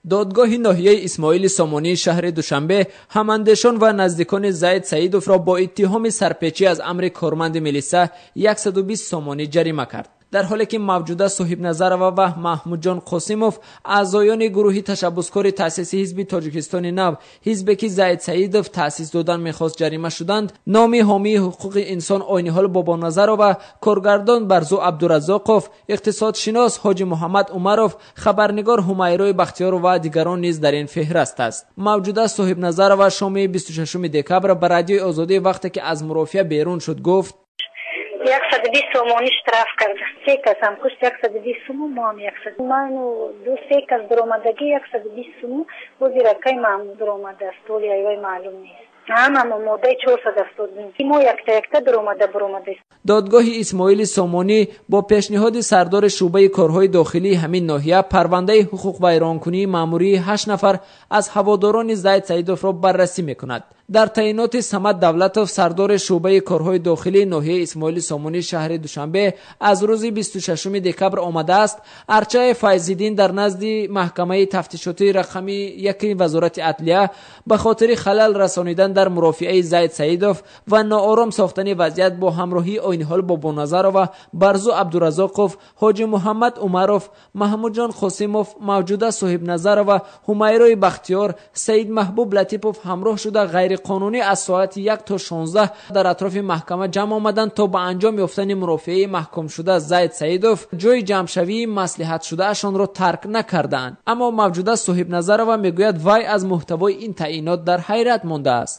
دادگاه ناحیه اسماعیل سامانی شهر دوشنبه هماندیشان و نزدیکان زید سعیدوف را با اتهام سرپیچی از امر کارمند میلیسا 120 سامانی جریمه کرد. در حالی که موجوده صاحب نظر و محمود جان قاسموف اعضایان گروه تشبسکار تأسیس حزب تاجیکستان نو، حزبی که زید سعیدوف تأسیس دادن میخواست جریمه شدند، نامی حامی حقوق انسان عین‌حال بابا نظر و کارگردان برزو عبدالرزاقوف، اقتصاد شناس حاجی محمد عمروف، خبرنگار همیرای بختیار و دیگران نیز در این فهرست است. موجوده صاحب نظر و شام 26 دکبر به رادیوی آزادی وقتی که از مرافعه بیرون شد گفت 120 سومانی اشتراف کرده. 3 کس هم کشت 120 سومو ما هم 100. ما اینو 2-3 کس درآمدگی 120 سومو بودی رکای معمول درآمده است. ولی ایوای معلوم نیست. اما مودای 470 ما یک تا درآمده است. دادگاه اسماعیل سامانی با پیشنهاد سردار شعبه کارهای داخلی همین ناحیه پرونده حقوق ویرانکنی ماموری 8 نفر از هواداران زید سعیدوف را بررسی میکند. در تعیینات صمد دولتوف سردار شعبه کارهای داخلی ناحیه اسماعیل سامانی شهر دوشنبه از روز 26 دکبر آمده است ارچه فایزالدین در نزد محکمه تفتیشاتی رقمی 1 وزارت عدلیه به خاطر خلل رسانیدن در مرافعه زید سعیدوف و ناآرام ساختن وضعیت با همراهی عین‌حال بابا نظر و برزو عبدالرزاقوف، حاجی محمد عمروف، محمود جان قاسموف، موجوده صاحب نظر و همیرای بختیار، سید محبوب لطیفوف همراه شده غیر قانونی از ساعت 1 تا 16 در اطراف محکمه جمع آمدند تا به انجام یافتن مرافعه محکوم شده زید سعیدوف جای جمعشوی مصلحت شده اشان را ترک نکردند. اما موجوده صاحب نظر و میگوید وی از محتوای این تعیینات در حیرت مانده است.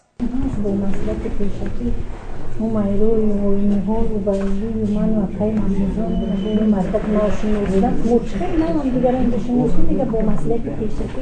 همیرای این‌ها و بایلی من و کای ماموزان به مرکز ناشون بودن مشکل ندارم دیگران بشن دیگه با مسئله پیشکی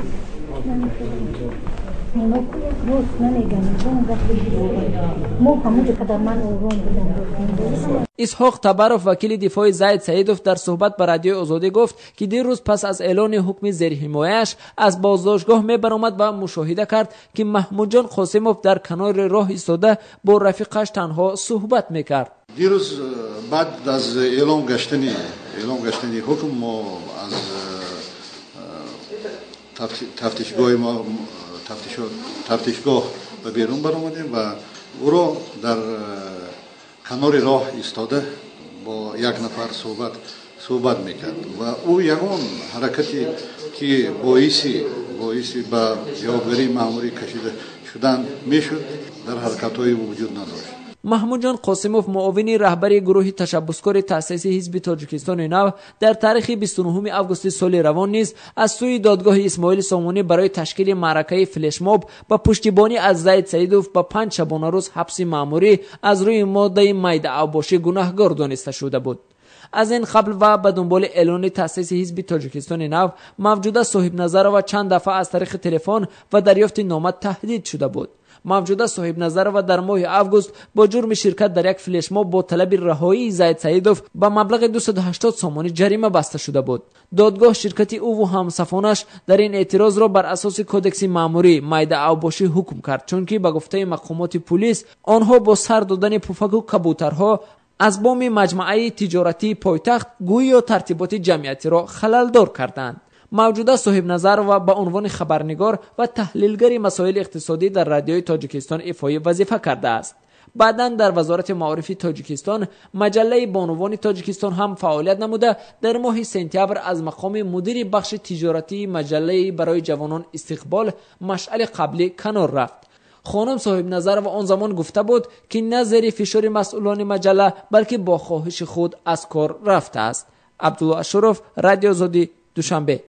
اینا روز نمیگن ما همون قدر من اون بودم. اسحاق تبروف وکیل دفاع زید سعیدوف در صحبت با رادیو آزادی گفت که دیروز پس از اعلان حکم زیر حمایه‌اش از بازداشتگاه میبرآمد و مشاهده کرد که محمود جان قاسموف در کنار راه ایستاده با رفیقش تنها صحبت میکرد. دیروز بعد از اعلام گشتنی حکم ما از تفتیشگاه به بیرون برآمدیم و او را در کنار راه ایستاده با یک نفر صحبت میکرد و او یگان حرکتی که باعثی به جوابگری ماموری کشیده شدن میشد در حرکت‌های وجود نداشت. محمود جان قاسموف معاون رهبری گروه تشبسکار تأسیس حزب تاجیکستان نو در تاریخ 29 آگوست سال روان نیز از سوی دادگاه اسماعیل سامانی برای تشکیل معرکه فلش ماب با پشتیبانی از زید سعیدوف با 5 شبانه روز حبس مأموری از روی ماده میده اوباشی گناهکار دانسته شده بود. از این قبل و به دنبال اعلان تأسیس حزب تاجیکستان نو موجوده صاحب نظر و چند دفعه از طریق تلفن و دریافت نامه تهدید شده بود. موجوده صاحب نظر و در ماه آگوست با جرم شرکت در یک فلش ماب با طلب رهایی زید سعیدوف با مبلغ 280 سامانی جریمه بسته شده بود. دادگاه شرکت او و همسفانش در این اعتراض را بر اساس کدکس ماموری میده اوباشی حکم کرد، چون که به گفته مقامات پلیس آنها با سر دادن پفک و کبوترها از بام مجموعه تجارتی پایتخت گویا ترتیبات جمعیتی را خللدار کردند. موجوده صاحب نظر و به عنوان خبرنگار و تحلیلگر مسائل اقتصادی در رادیوی تاجیکستان ایفای وظیفه کرده است. بعداً در وزارت معارف تاجیکستان مجله بانوان تاجیکستان هم فعالیت نموده در ماه سپتامبر از مقام مدیر بخش تجارتی مجله برای جوانان استقبال مشعل قبلی کنار رفت. خانم صاحب نظر و آن زمان گفته بود که نه زیر فشار مسئولان مجله بلکه با خواهش خود از کار رفته است. عبدالله اشرف، رادیو آزادی، دوشنبه.